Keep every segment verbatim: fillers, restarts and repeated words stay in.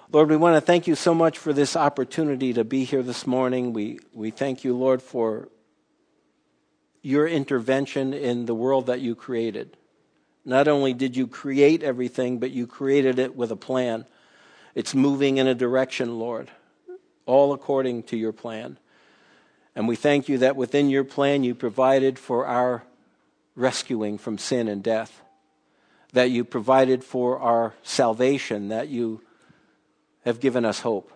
Lord, we want to thank you so much for this opportunity to be here this morning. We, we thank you, Lord, for your intervention in the world that you created. Not only did you create everything, but you created it with a plan. It's moving in a direction, Lord, all according to your plan. And we thank you that within your plan you provided for our rescuing from sin and death, that you provided for our salvation, that you have given us hope.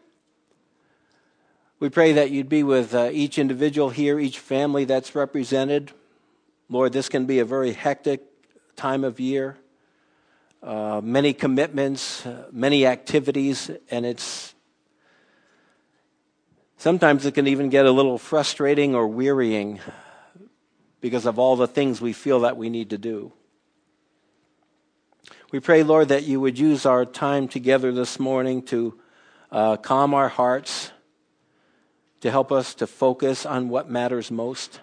We pray that you'd be with uh, each individual here, each family that's represented. Lord, this can be a very hectic time of year, uh, many commitments, uh, many activities, and it's sometimes it can even get a little frustrating or wearying because of all the things we feel that we need to do. We pray, Lord, that you would use our time together this morning to uh, calm our hearts, to help us to focus on what matters most.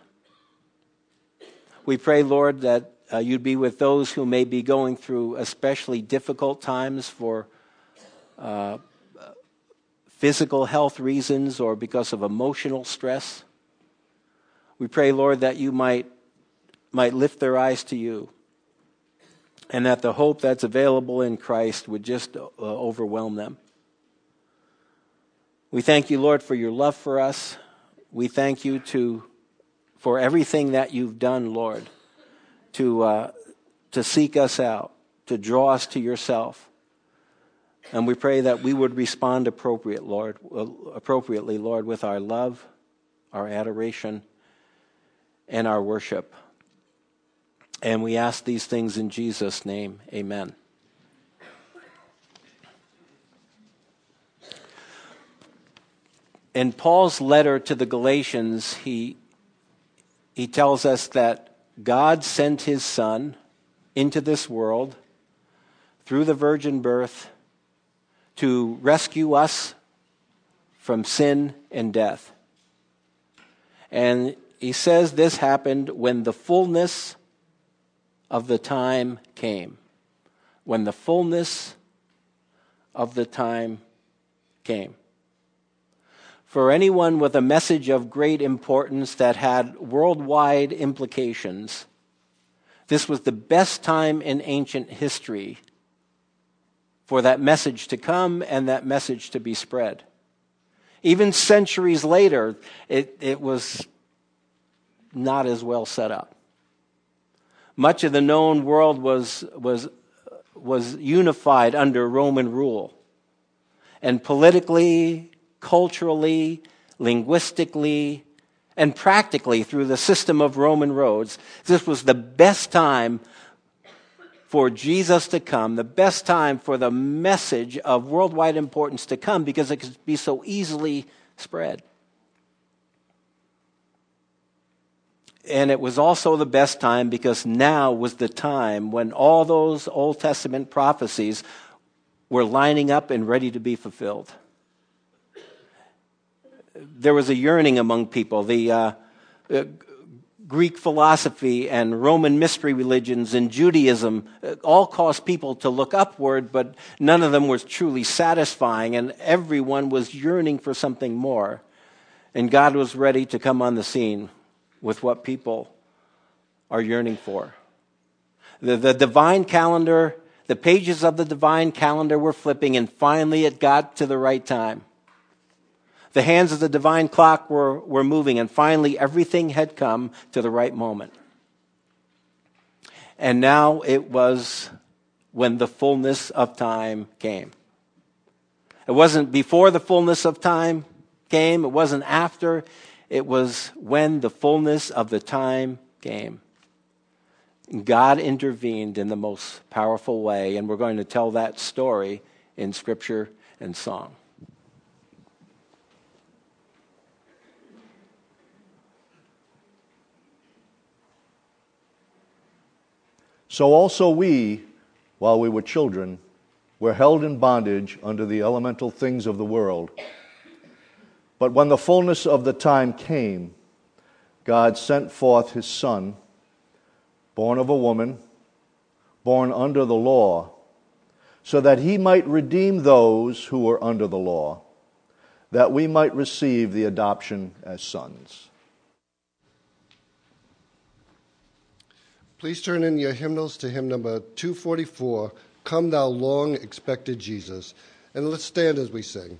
We pray, Lord, that uh, you'd be with those who may be going through especially difficult times for uh, physical health reasons or because of emotional stress. We pray, Lord, that you might, might lift their eyes to you, and that the hope that's available in Christ would just uh, overwhelm them. We thank you, Lord, for your love for us. We thank you to for everything that you've done, Lord, to uh, to seek us out, to draw us to yourself. And we pray that we would respond appropriate, Lord, uh, appropriately, Lord, with our love, our adoration, and our worship. And we ask these things in Jesus' name. Amen. In Paul's letter to the Galatians, he, he tells us that God sent his Son into this world through the virgin birth to rescue us from sin and death. And he says this happened when the fullness of the time came. When the fullness of the time came. For anyone with a message of great importance that had worldwide implications, this was the best time in ancient history for that message to come and that message to be spread. Even centuries later, it, it was not as well set up. Much of the known world was, was, was unified under Roman rule. And politically, culturally, linguistically, and practically through the system of Roman roads, this was the best time for Jesus to come, the best time for the message of worldwide importance to come because it could be so easily spread. And it was also the best time because now was the time when all those Old Testament prophecies were lining up and ready to be fulfilled. There was a yearning among people. The uh, uh, Greek philosophy and Roman mystery religions and Judaism uh, all caused people to look upward, but none of them was truly satisfying, and everyone was yearning for something more. And God was ready to come on the scene with what people are yearning for. The, the divine calendar, the pages of the divine calendar were flipping, and finally it got to the right time. The hands of the divine clock were, were moving, and finally everything had come to the right moment. And now it was when the fullness of time came. It wasn't before the fullness of time came. It wasn't after. It was when the fullness of the time came. God intervened in the most powerful way, and we're going to tell that story in Scripture and song. So also we, while we were children, were held in bondage under the elemental things of the world. But when the fullness of the time came, God sent forth his Son, born of a woman, born under the law, so that he might redeem those who were under the law, that we might receive the adoption as sons. Please turn in your hymnals to hymn number two forty-four, Come Thou Long Expected Jesus, and let's stand as we sing.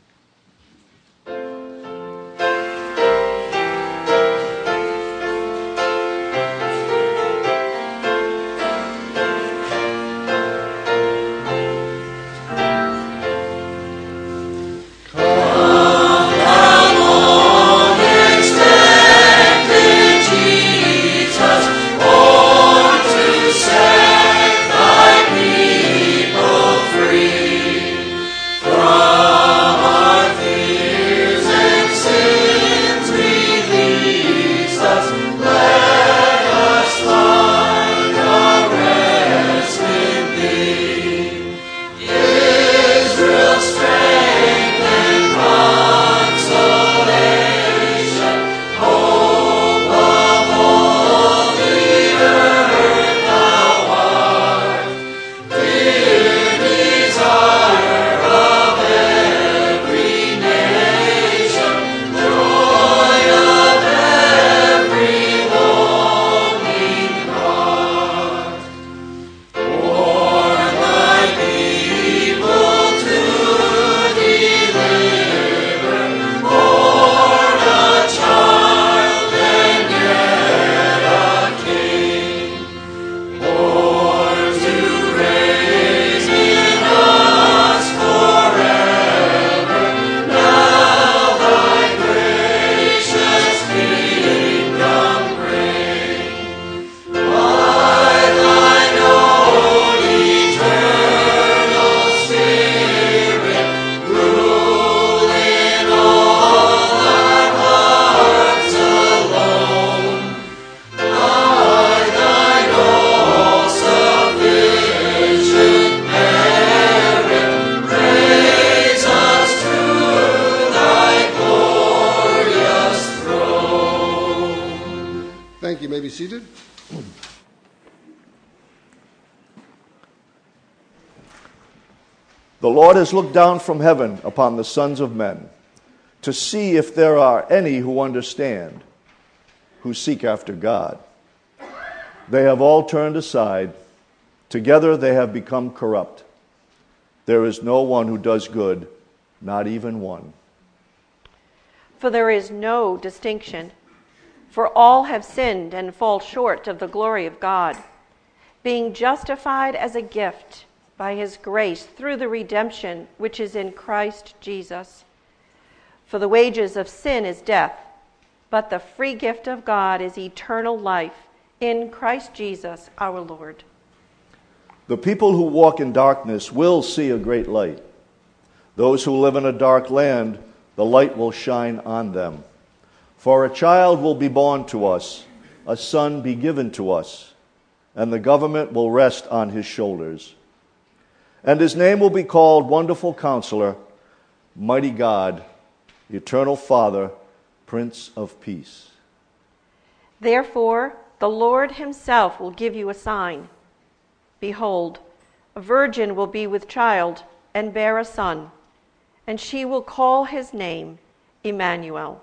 Seated. The Lord has looked down from heaven upon the sons of men to see if there are any who understand, who seek after God. They have all turned aside. Together they have become corrupt. There is no one who does good, not even one. For there is no distinction. For all have sinned and fall short of the glory of God, being justified as a gift by his grace through the redemption which is in Christ Jesus. For the wages of sin is death, but the free gift of God is eternal life in Christ Jesus our Lord. The people who walk in darkness will see a great light. Those who live in a dark land, the light will shine on them. For a child will be born to us, a son be given to us, and the government will rest on his shoulders. And his name will be called Wonderful Counselor, Mighty God, Eternal Father, Prince of Peace. Therefore, the Lord himself will give you a sign. Behold, a virgin will be with child and bear a son, and she will call his name Emmanuel.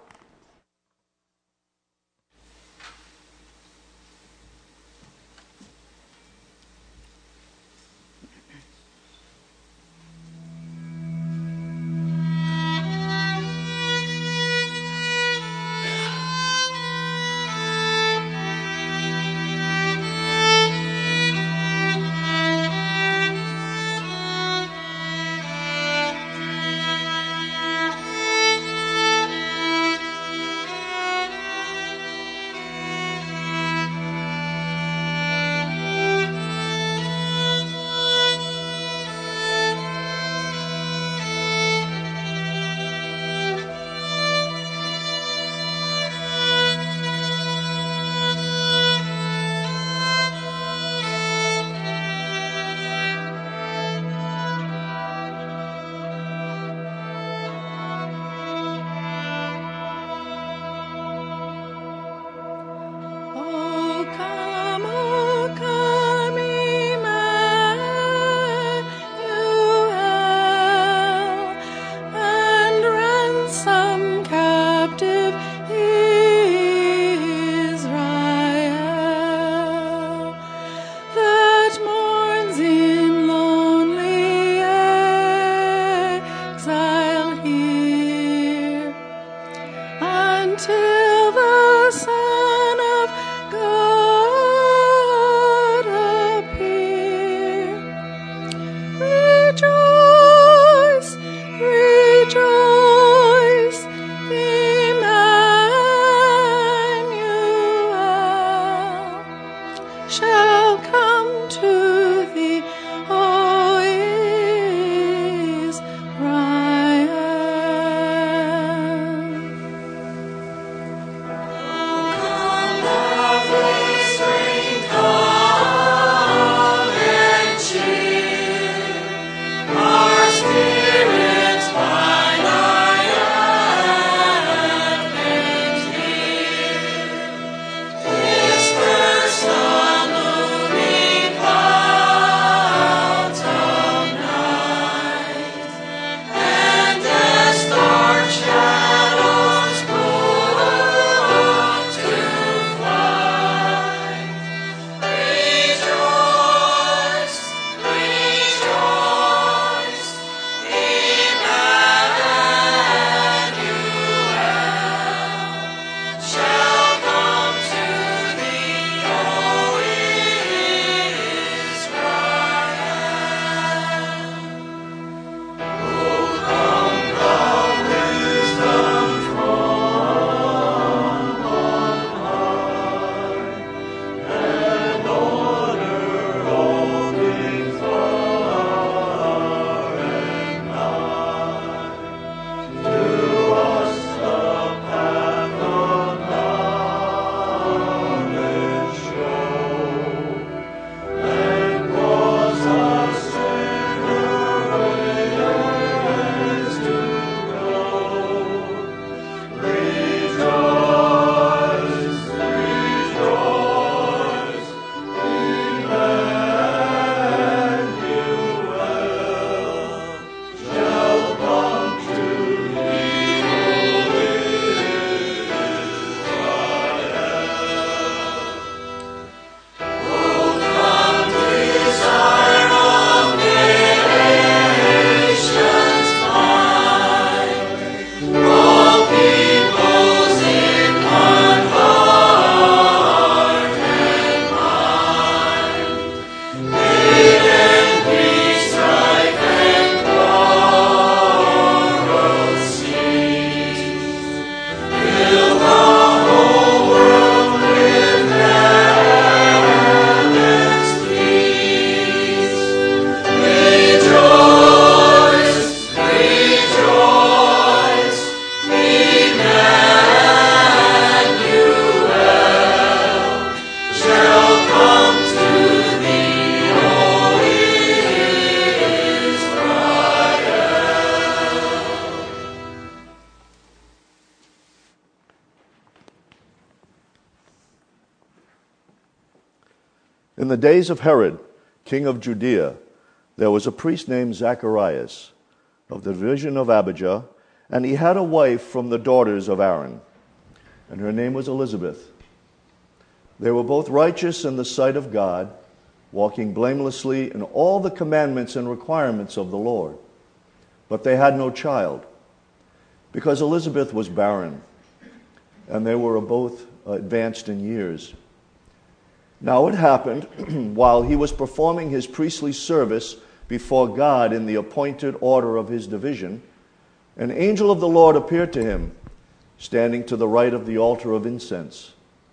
In the days of Herod, king of Judea, there was a priest named Zacharias of the division of Abijah, and he had a wife from the daughters of Aaron, and her name was Elizabeth. They were both righteous in the sight of God, walking blamelessly in all the commandments and requirements of the Lord. But they had no child, because Elizabeth was barren, and they were both advanced in years. Now it happened, while he was performing his priestly service before God in the appointed order of his division, an angel of the Lord appeared to him, standing to the right of the altar of incense.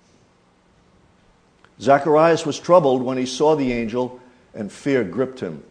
Zacharias was troubled when he saw the angel, and fear gripped him.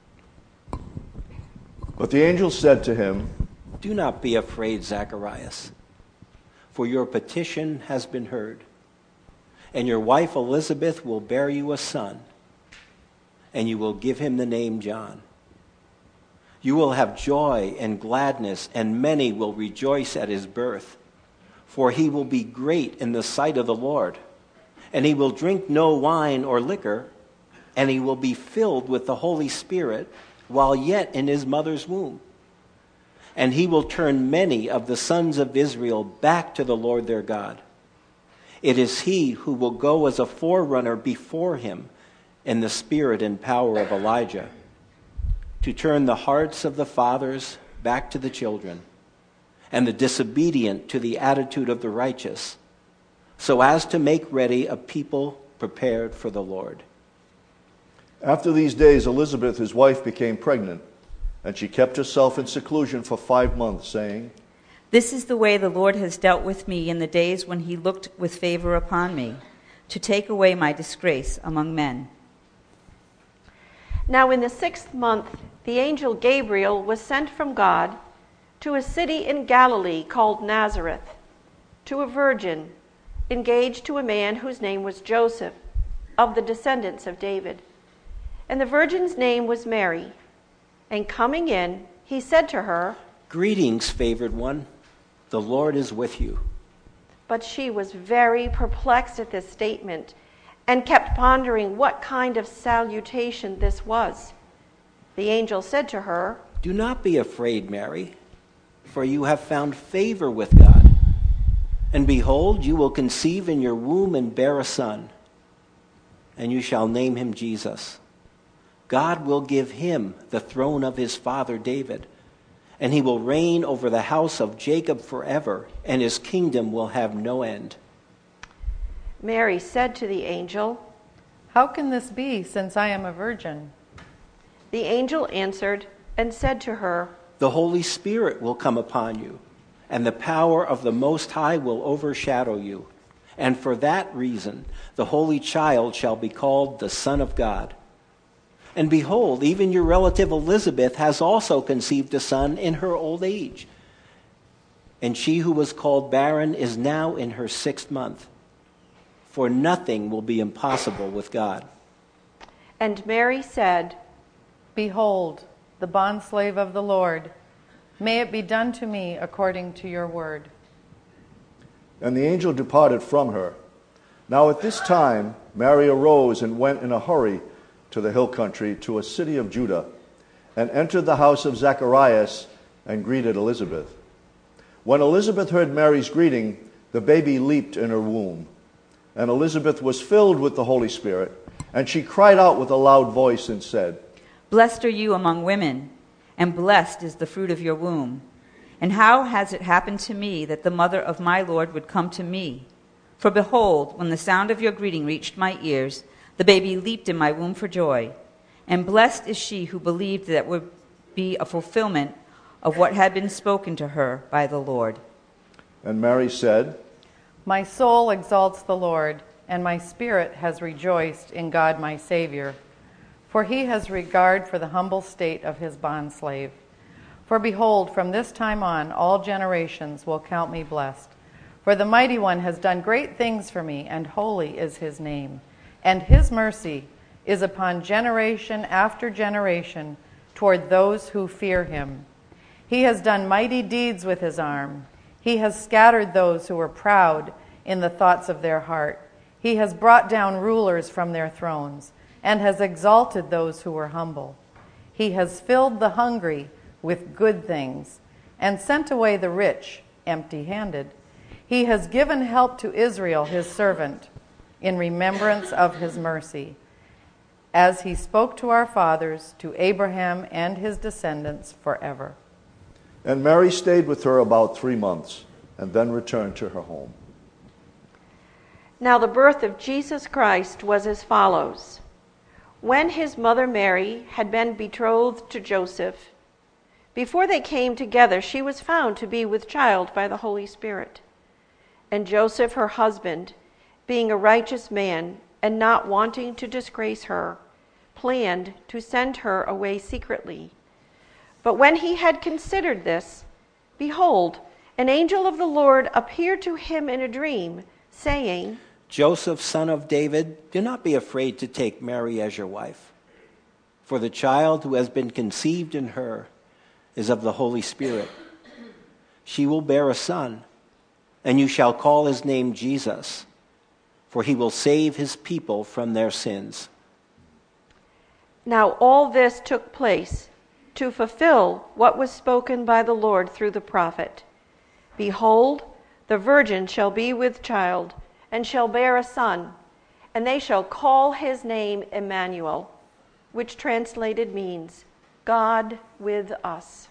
But the angel said to him, "Do not be afraid, Zacharias, for your petition has been heard, and your wife Elizabeth will bear you a son, and you will give him the name John. You will have joy and gladness, and many will rejoice at his birth, for he will be great in the sight of the Lord. And he will drink no wine or liquor, and he will be filled with the Holy Spirit while yet in his mother's womb. And he will turn many of the sons of Israel back to the Lord their God. It is he who will go as a forerunner before him in the spirit and power of Elijah, to turn the hearts of the fathers back to the children, and the disobedient to the attitude of the righteous, so as to make ready a people prepared for the Lord." After these days, Elizabeth, his wife, became pregnant, and she kept herself in seclusion for five months, saying, "This is the way the Lord has dealt with me in the days when he looked with favor upon me, to take away my disgrace among men." Now in the sixth month, the angel Gabriel was sent from God to a city in Galilee called Nazareth, to a virgin engaged to a man whose name was Joseph, of the descendants of David. And the virgin's name was Mary. And coming in, he said to her, "Greetings, favored one. The Lord is with you." But she was very perplexed at this statement, and kept pondering what kind of salutation this was. The angel said to her, "Do not be afraid, Mary, for you have found favor with God. And behold, you will conceive in your womb and bear a son, and you shall name him Jesus. God will give him the throne of his father David, and he will reign over the house of Jacob forever, and his kingdom will have no end." Mary said to the angel, "How can this be, since I am a virgin?" The angel answered and said to her, "The Holy Spirit will come upon you, and the power of the Most High will overshadow you. And for that reason, the Holy Child shall be called the Son of God. And behold, even your relative Elizabeth has also conceived a son in her old age. And she who was called barren is now in her sixth month. For nothing will be impossible with God." And Mary said, "Behold, the bondslave of the Lord. May it be done to me according to your word." And the angel departed from her. Now at this time, Mary arose and went in a hurry to the hill country, to a city of Judah, and entered the house of Zacharias and greeted Elizabeth. When Elizabeth heard Mary's greeting, the baby leaped in her womb. And Elizabeth was filled with the Holy Spirit, and she cried out with a loud voice and said, "Blessed are you among women, and blessed is the fruit of your womb. And how has it happened to me that the mother of my Lord would come to me? For behold, when the sound of your greeting reached my ears, the baby leaped in my womb for joy. And blessed is she who believed that would be a fulfillment of what had been spoken to her by the Lord." And Mary said, "My soul exalts the Lord, and my spirit has rejoiced in God my Savior. For he has regard for the humble state of his bondslave. For behold, from this time on, all generations will count me blessed. For the Mighty One has done great things for me, and holy is his name. And his mercy is upon generation after generation toward those who fear him. He has done mighty deeds with his arm. He has scattered those who were proud in the thoughts of their heart. He has brought down rulers from their thrones and has exalted those who were humble. He has filled the hungry with good things and sent away the rich empty-handed. He has given help to Israel, his servant, in remembrance of his mercy, as he spoke to our fathers, to Abraham and his descendants forever. And Mary stayed with her about three months and then returned to her home. Now the birth of Jesus Christ was as follows. When his mother Mary had been betrothed to Joseph, before they came together, she was found to be with child by the Holy Spirit. And Joseph, her husband, being a righteous man and not wanting to disgrace her, planned to send her away secretly. But when he had considered this, behold, an angel of the Lord appeared to him in a dream, saying, Joseph, son of David, do not be afraid to take Mary as your wife, for the child who has been conceived in her is of the Holy Spirit. She will bear a son, and you shall call his name Jesus, for he will save his people from their sins. Now all this took place to fulfill what was spoken by the Lord through the prophet. Behold, the virgin shall be with child, and shall bear a son, and they shall call his name Emmanuel, which translated means God with us.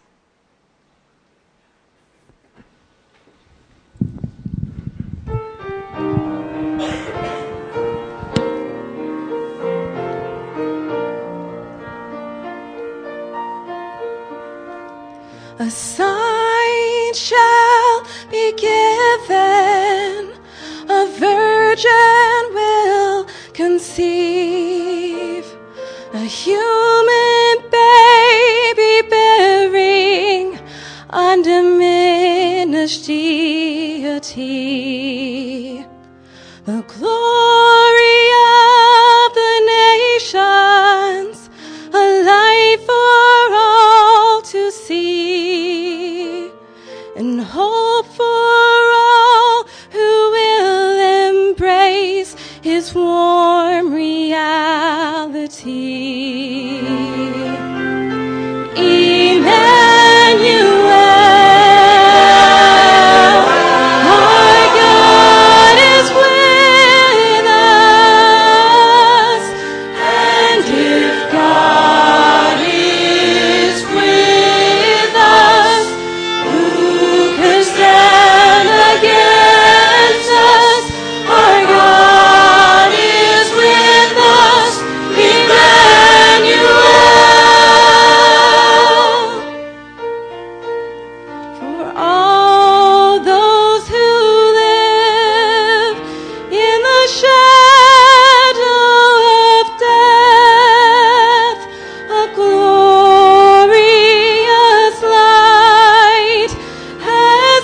A sign shall be given, a virgin will conceive, a human baby bearing undiminished deity. The glory of the nations, a light for all to see, and hope for all who will embrace his warm reality. Emmanuel, our God is with us, and if God is with us, who could stand against us? Our God is with us, Emmanuel. For all those who live in the shadow of death, a glorious light has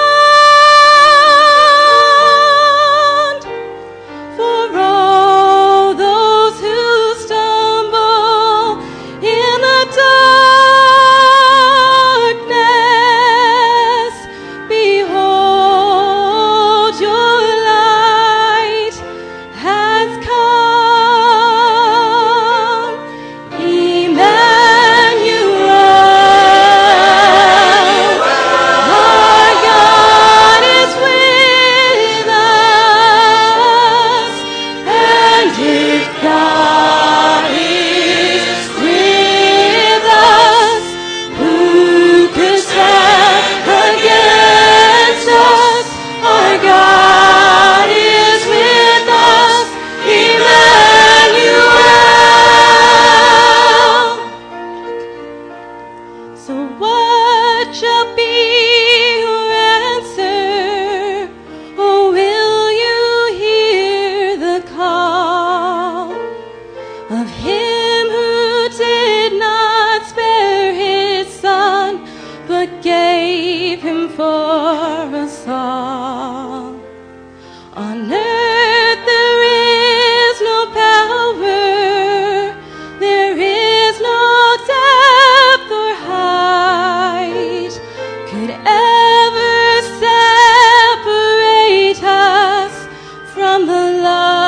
dawned. For all those who stumble in the darkness, behold, your light has come. Emmanuel, our God is with us, and if God is with us, who could stand against us? Our God is with us, Emmanuel. So what shall be your answer? Or will you hear the call of him who did not spare his son, but gave him for us all? On earth there is no power, there is no depth or height could ever separate us from the love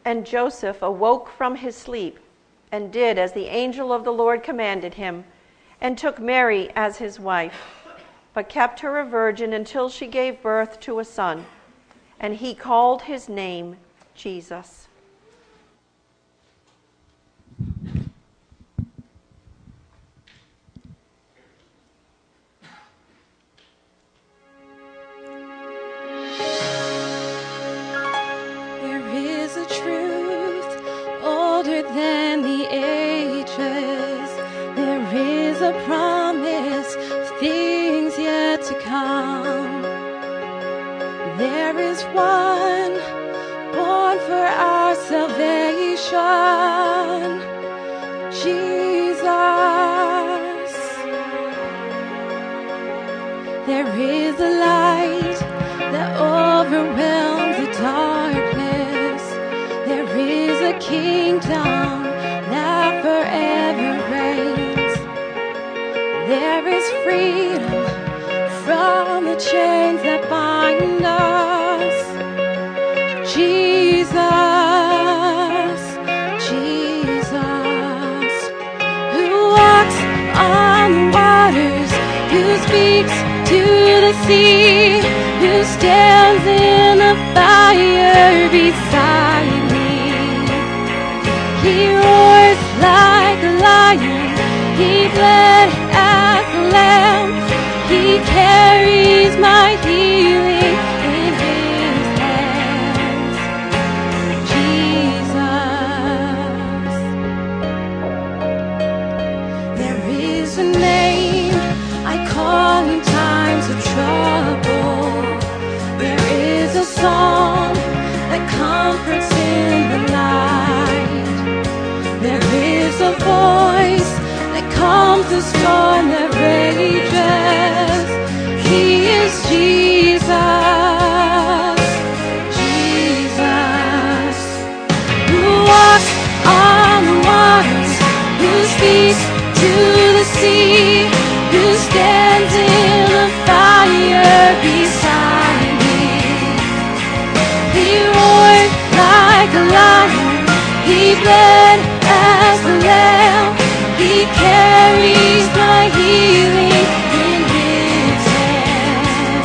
And Joseph awoke from his sleep and did as the angel of the Lord commanded him, and took Mary as his wife, but kept her a virgin until she gave birth to a son, and he called his name Jesus. Than the ages, there is a promise of things yet to come. There is one born for our salvation, Jesus. There is a light that overwhelms the darkness. There is a kingdom that forever reigns. There is freedom from the chains that bind us. Jesus, Jesus, who walks on the waters, who speaks to the sea, who stands in the fire beside me. He roars like a lion, he bled as a lamb, he carries my healing in his hands. Jesus. There is a name I call in times of trouble. There is a song that comforts in the night. There is a voice that calms the storm that rages. He is Jesus, Jesus, who walks on the waters, who speaks to the sea, who stands in the fire beside me. He roared like a lion, he bled as the lamb, he carries my healing in his hands.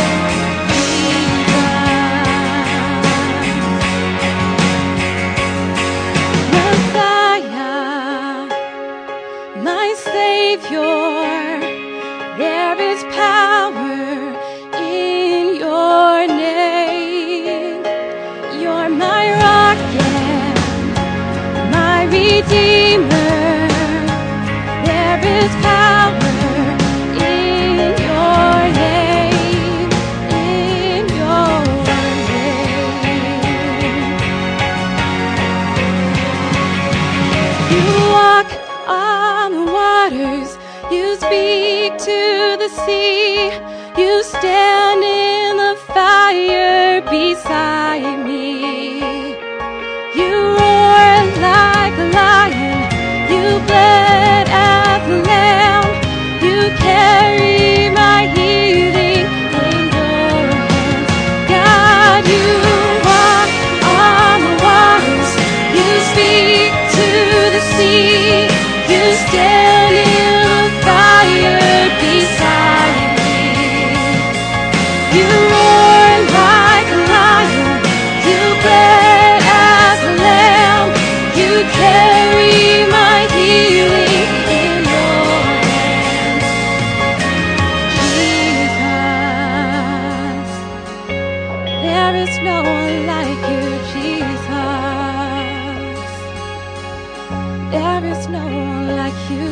Jesus, Messiah, my Savior, there is power in your name. You're my rock and my Redeemer. There is power in your name, in your name. You walk on the waters, you speak to the sea, you stand in the fire beside me. You roar like a lion, you bled as a lamb, you carry my healing in your hands. God, you walk on the waters, you speak to the sea, you stand in the fire beside me. You roar like a lion, you bled as a lamb, you carry my healing in your hands. Jesus, there is no one like you, Jesus. There is no one like you.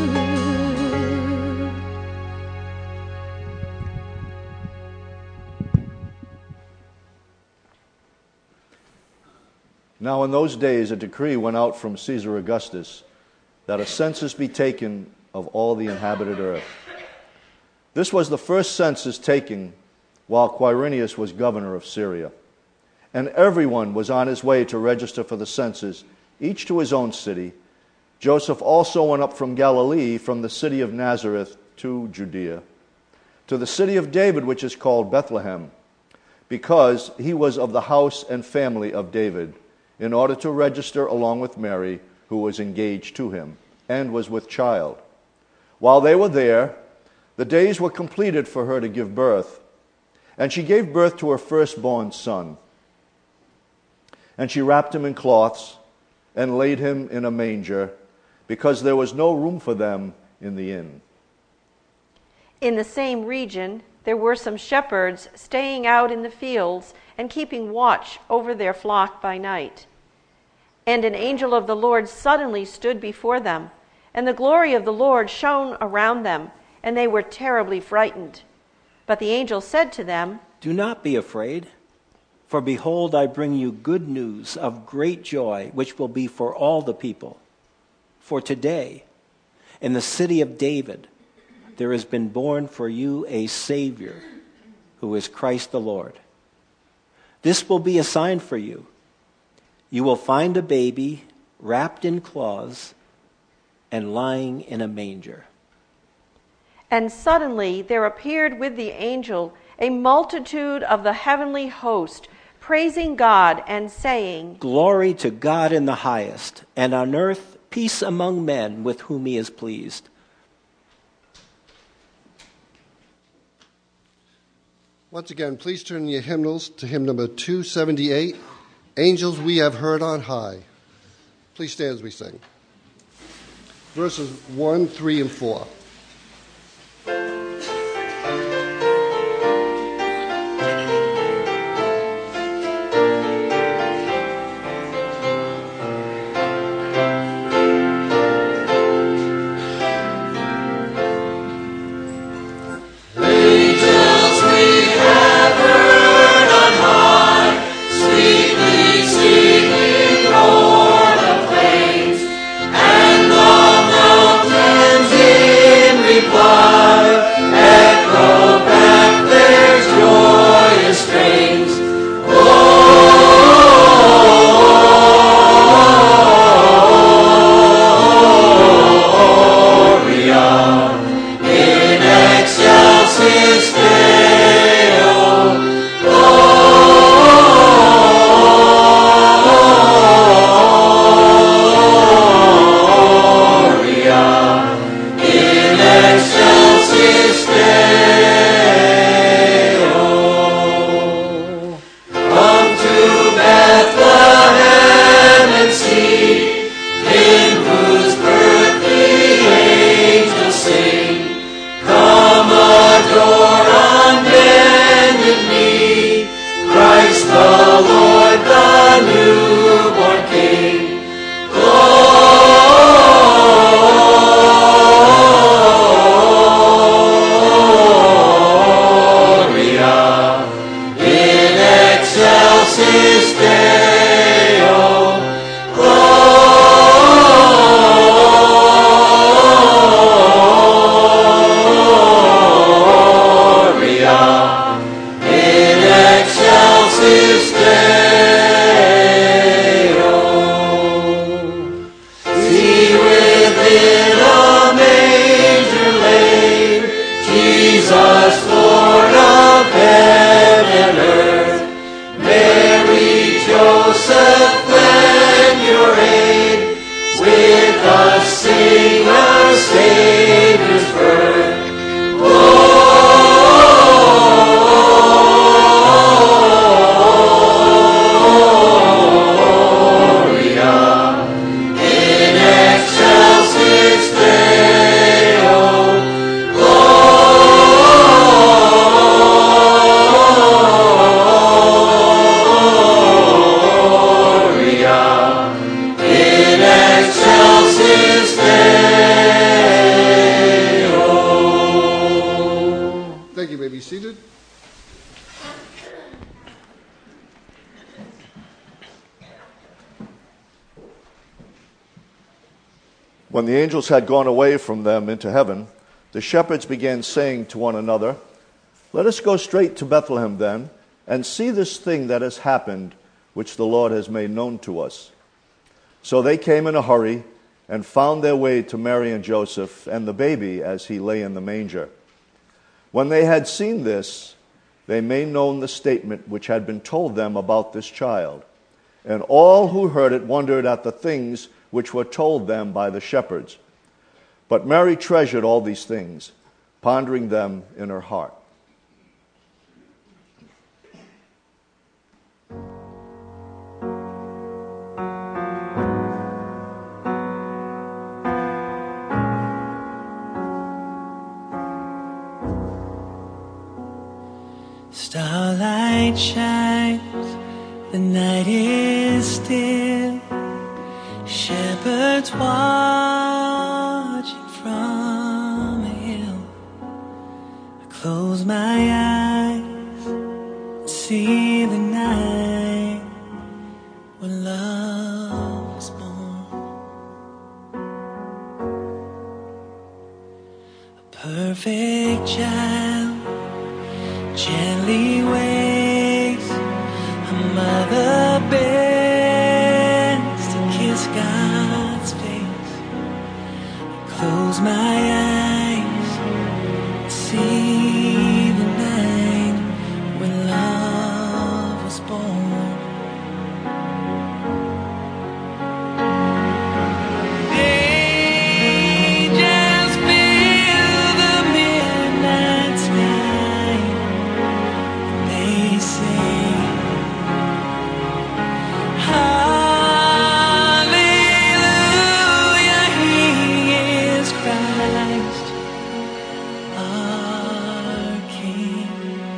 Now in those days a decree went out from Caesar Augustus that a census be taken of all the inhabited earth. This was the first census taken while Quirinius was governor of Syria. And everyone was on his way to register for the census, each to his own city. Joseph also went up from Galilee, from the city of Nazareth to Judea, to the city of David, which is called Bethlehem, because he was of the house and family of David, in order to register along with Mary, who was engaged to him and was with child. While they were there, the days were completed for her to give birth, and she gave birth to her firstborn son. And she wrapped him in cloths and laid him in a manger, because there was no room for them in the inn. In the same region, there were some shepherds staying out in the fields and keeping watch over their flock by night. And an angel of the Lord suddenly stood before them, and the glory of the Lord shone around them, and they were terribly frightened. But the angel said to them, "Do not be afraid, for behold, I bring you good news of great joy, which will be for all the people. For today, in the city of David, there has been born for you a Savior, who is Christ the Lord. This will be a sign for you. You will find a baby wrapped in cloths and lying in a manger." And suddenly there appeared with the angel a multitude of the heavenly host, praising God and saying, "Glory to God in the highest, and on earth peace among men with whom he is pleased." Once again, please turn your hymnals to hymn number two seventy-eight, Angels We Have Heard on High. Please stand as we sing. Verses one, three, and four. When the angels had gone away from them into heaven, the shepherds began saying to one another, "Let us go straight to Bethlehem then, and see this thing that has happened, which the Lord has made known to us." So they came in a hurry and found their way to Mary and Joseph and the baby as he lay in the manger. When they had seen this, they made known the statement which had been told them about this child. And all who heard it wondered at the things which were told them by the shepherds. But Mary treasured all these things, pondering them in her heart. Starlight shines, the night is still. Shepherds watching from a hill. I close my eyes and see the night when love was born. A perfect child gently waves, a mother bends to kiss God's face. I close my eyes, see the night when love was born. Angels fill the midnight sky. They say, Hallelujah, He is Christ, our King.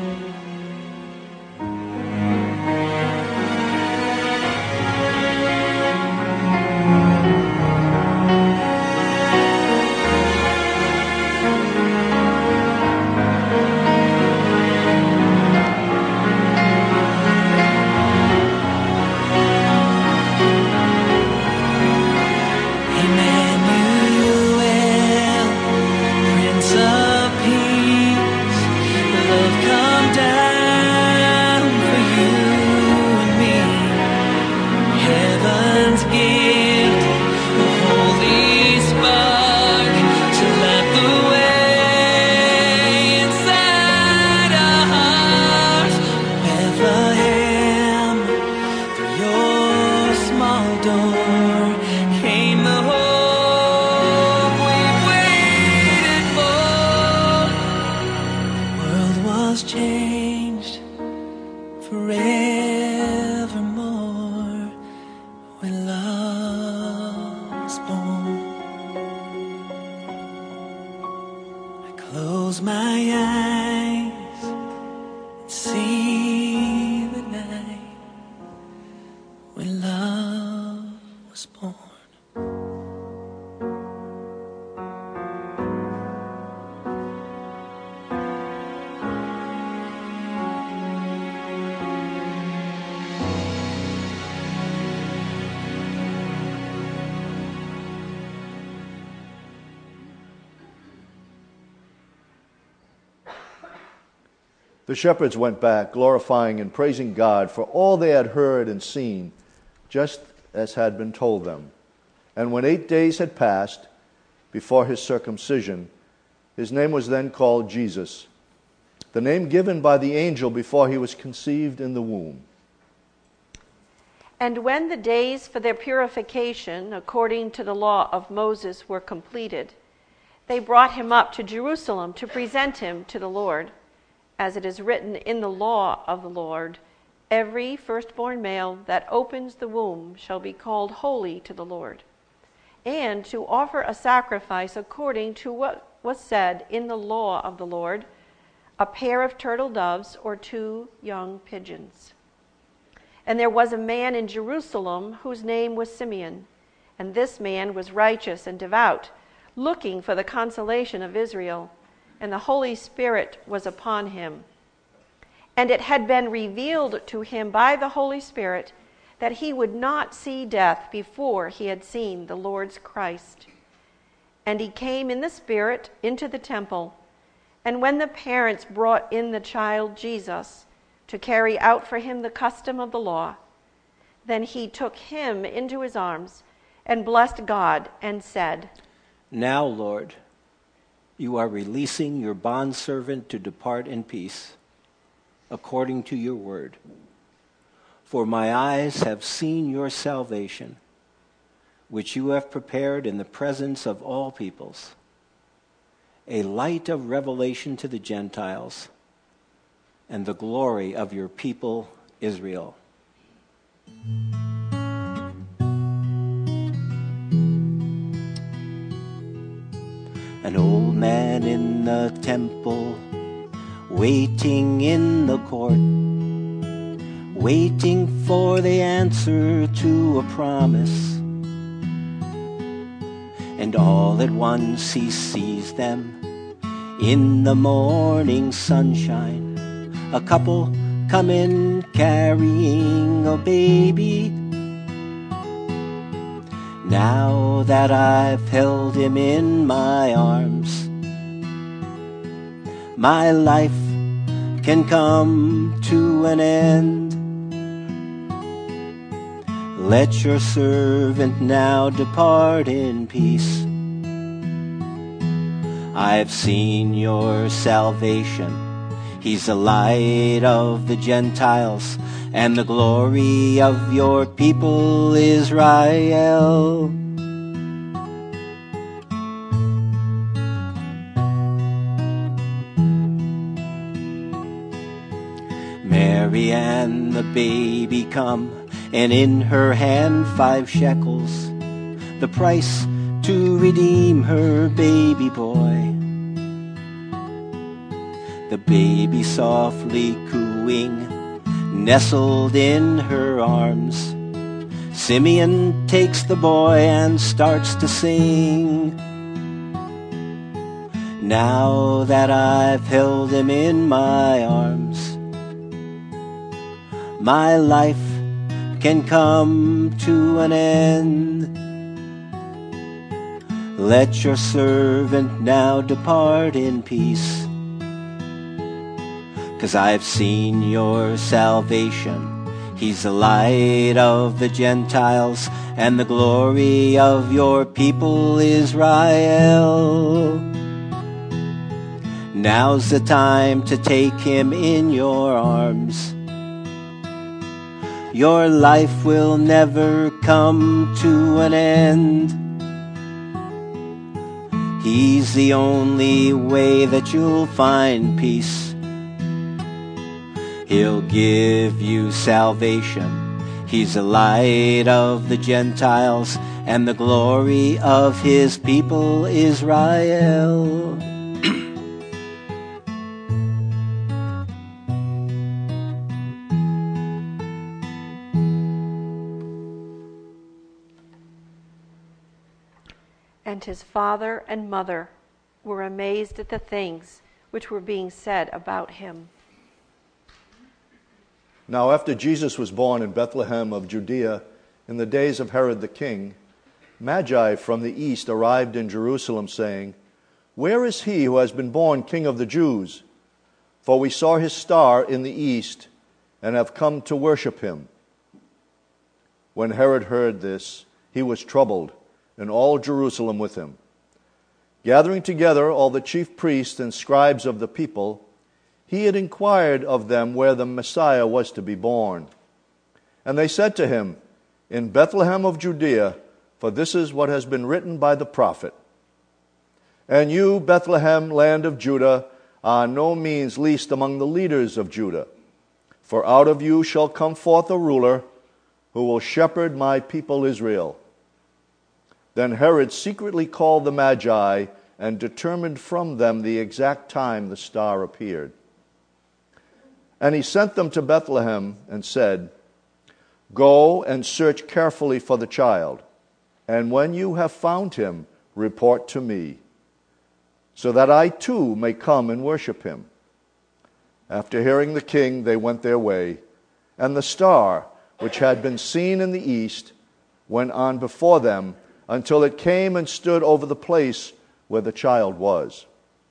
Emmanuel, Prince of Peace, love come down for you and me. Heaven's gift, the holy spark to light the way inside our hearts. Bethlehem, through your small door came the hope we've waited for. The world was changed forevermore when love was born. I close my eyes and see the night when love was born. The shepherds went back, glorifying and praising God for all they had heard and seen, just as had been told them. And when eight days had passed before his circumcision, his name was then called Jesus, the name given by the angel before he was conceived in the womb. And when the days for their purification, according to the law of Moses, were completed, they brought him up to Jerusalem to present him to the Lord. As it is written in the law of the Lord, every firstborn male that opens the womb shall be called holy to the Lord, and to offer a sacrifice according to what was said in the law of the Lord, a pair of turtle doves or two young pigeons. And there was a man in Jerusalem whose name was Simeon, and this man was righteous and devout, looking for the consolation of Israel, and the Holy Spirit was upon him. And it had been revealed to him by the Holy Spirit that he would not see death before he had seen the Lord's Christ. And he came in the Spirit into the temple, and when the parents brought in the child Jesus to carry out for him the custom of the law, then he took him into his arms and blessed God and said, Now, Lord, you are releasing your bondservant to depart in peace, according to your word. For my eyes have seen your salvation, which you have prepared in the presence of all peoples, a light of revelation to the Gentiles, and the glory of your people Israel. An old man in the temple, waiting in the court, waiting for the answer to a promise. And all at once he sees them in the morning sunshine, a couple come in carrying a baby. Now that I've held him in my arms, my life can come to an end. Let your servant now depart in peace. I've seen your salvation. He's the light of the Gentiles and the glory of your people Israel. Mary and the baby come, and in her hand five shekels, the price to redeem her baby boy. The baby softly cooing, nestled in her arms. Simeon takes the boy and starts to sing. Now that I've held him in my arms, my life can come to an end. Let your servant now depart in peace, 'cause I've seen your salvation. He's the light of the Gentiles and the glory of your people Israel. Now's the time to take him in your arms. Your life will never come to an end. He's the only way that you'll find peace. He'll give you salvation. He's the light of the Gentiles and the glory of his people Israel. And his father and mother were amazed at the things which were being said about him. Now after Jesus was born in Bethlehem of Judea in the days of Herod the king, Magi from the east arrived in Jerusalem, saying, "Where is he who has been born King of the Jews? For we saw his star in the east and have come to worship him." When Herod heard this, he was troubled, and all Jerusalem with him. Gathering together all the chief priests and scribes of the people, he had inquired of them where the Messiah was to be born. And they said to him, "In Bethlehem of Judea, for this is what has been written by the prophet. And you, Bethlehem, land of Judah, are no means least among the leaders of Judah. For out of you shall come forth a ruler who will shepherd my people Israel." Then Herod secretly called the Magi and determined from them the exact time the star appeared. And he sent them to Bethlehem and said, "Go and search carefully for the child, and when you have found him, report to me, so that I too may come and worship him." After hearing the king, they went their way, and the star, which had been seen in the east, went on before them until it came and stood over the place where the child was.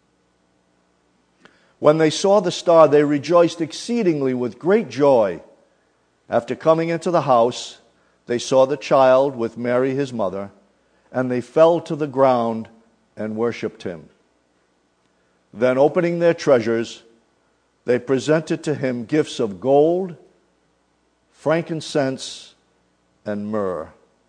When they saw the star, they rejoiced exceedingly with great joy. After coming into the house, they saw the child with Mary his mother, and they fell to the ground and worshipped him. Then, opening their treasures, they presented to him gifts of gold, frankincense, and myrrh.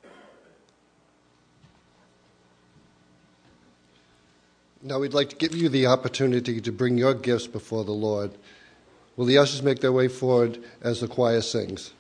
Now we'd like to give you the opportunity to bring your gifts before the Lord. Will the ushers make their way forward as the choir sings?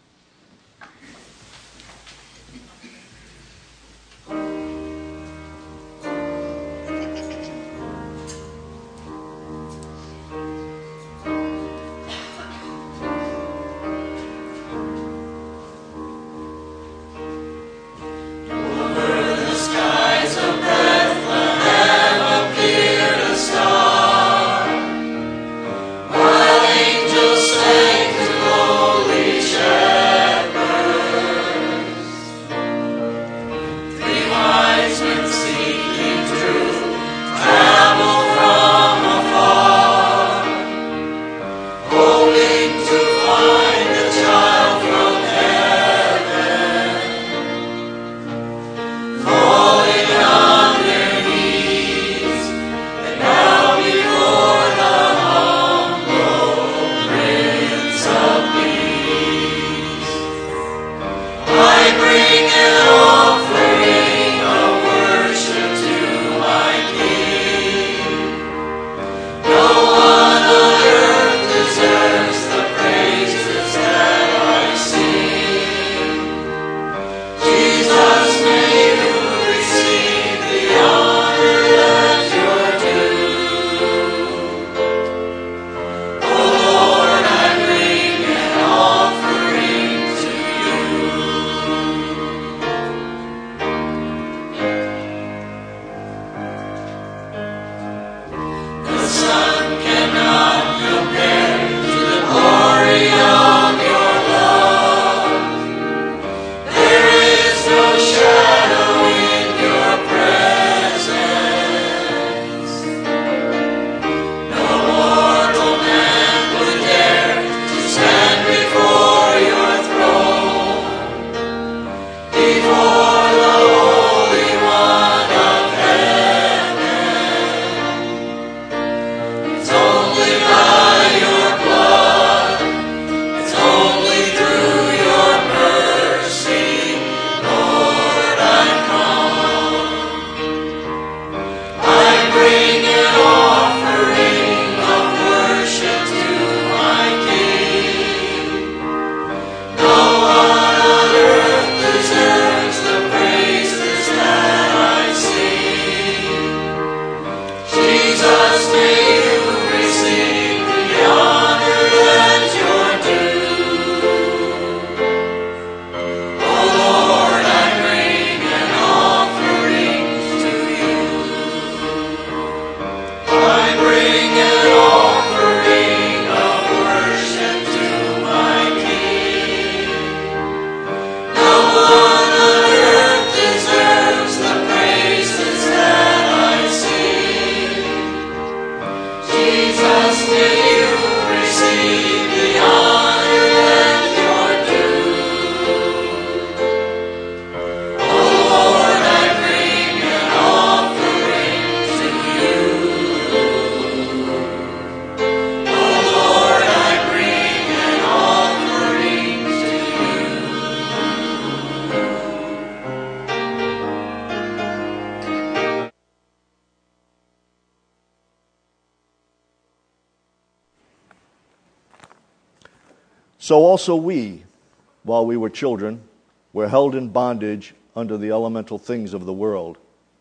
So also we, while we were children, were held in bondage under the elemental things of the world.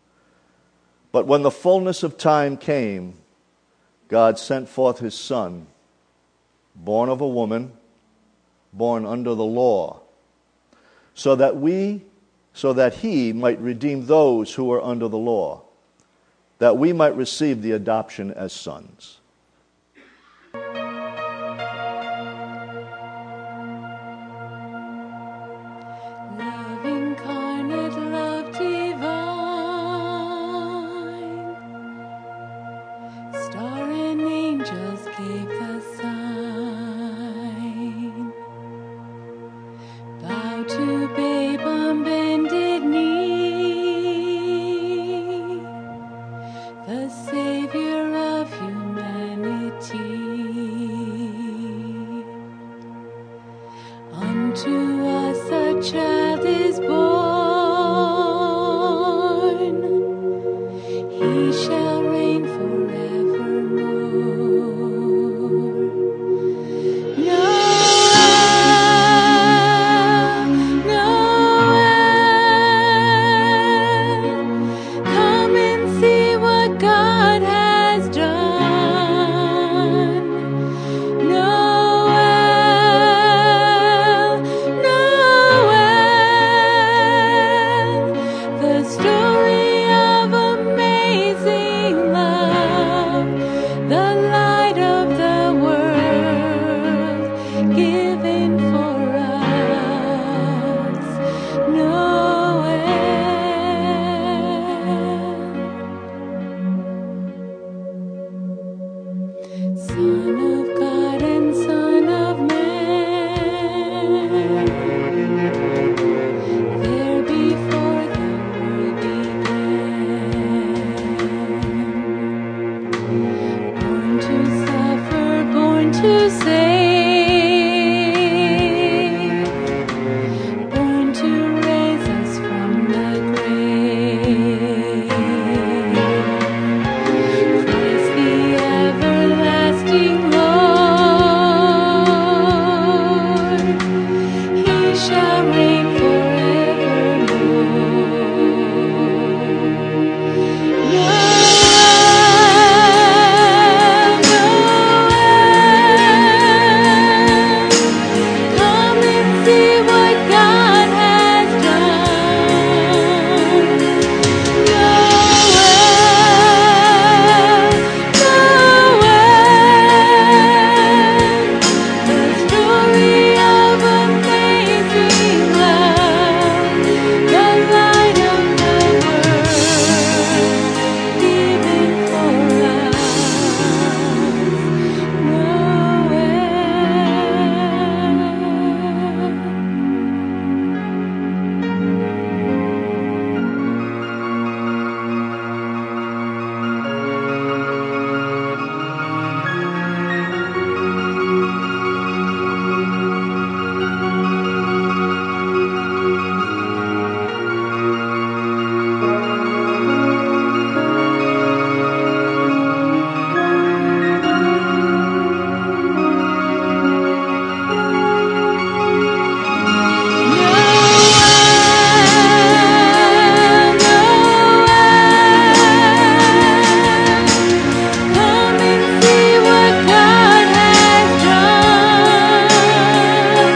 But when the fullness of time came, God sent forth his Son, born of a woman, born under the law, so that we, so that he might redeem those who were under the law, that we might receive the adoption as sons. Love incarnate, love divine, star and angels gave the sign. Bow to babe on bended knee, the Savior of humanity. Unto us a child is born, he shall reign forevermore. Noel, Noel, come and see what God has done. Noel, Noel, the story of amazing love, the light of the world given for us. Noel, Son of God and Son of Man, there before the world began. Born to suffer, born to save, born to raise us from the grave. Christ the everlasting Lord, he shall reign forevermore. Noel, Noel, come and see what God has done. Noel, Noel, the story of amazing love, the light of the world given for us. Come and see what God has done.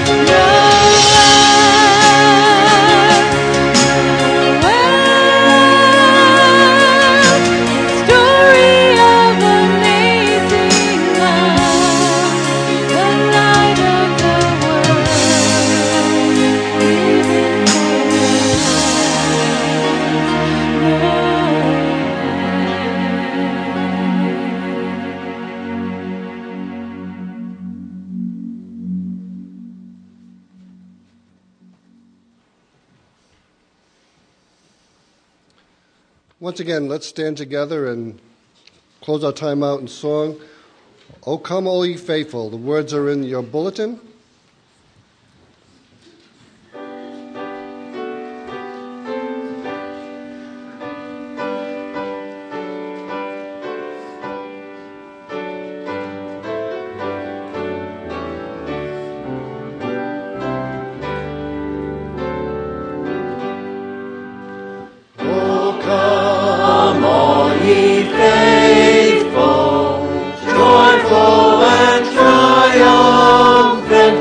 Noel, story of amazing love, the light of the world given Once again, let's stand together and close our time out in song. O come, all ye faithful. The words are in your bulletin. faithful, joyful and triumphant.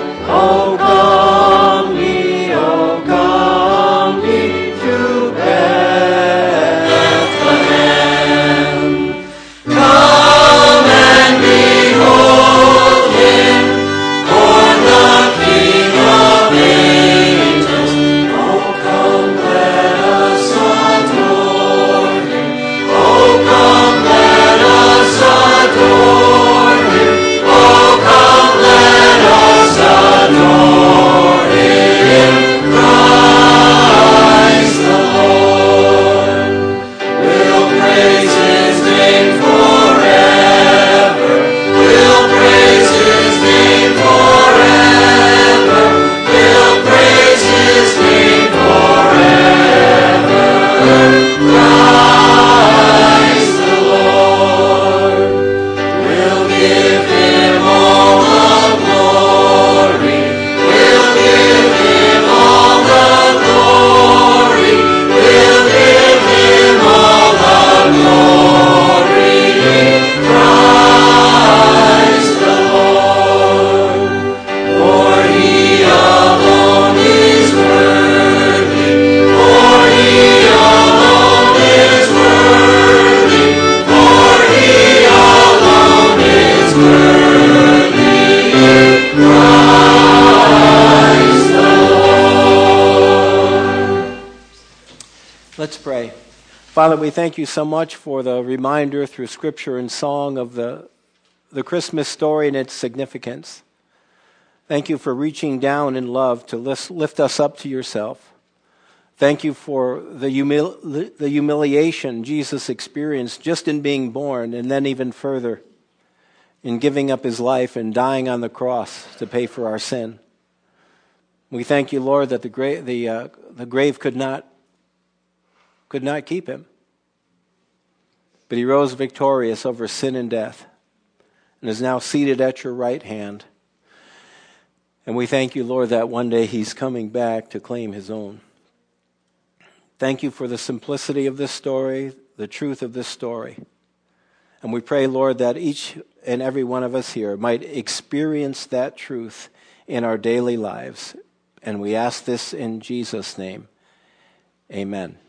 Father, we thank you so much for the reminder through scripture and song of the, the Christmas story and its significance. Thank you for reaching down in love to lift, lift us up to yourself. Thank you for the, humil- the humiliation Jesus experienced just in being born, and then even further in giving up his life and dying on the cross to pay for our sin. We thank you, Lord, that the grave, the, uh, the grave could not, could not keep him. But he rose victorious over sin and death and is now seated at your right hand. And we thank you, Lord, that one day he's coming back to claim his own. Thank you for the simplicity of this story, the truth of this story. And we pray, Lord, that each and every one of us here might experience that truth in our daily lives. And we ask this in Jesus' name. Amen.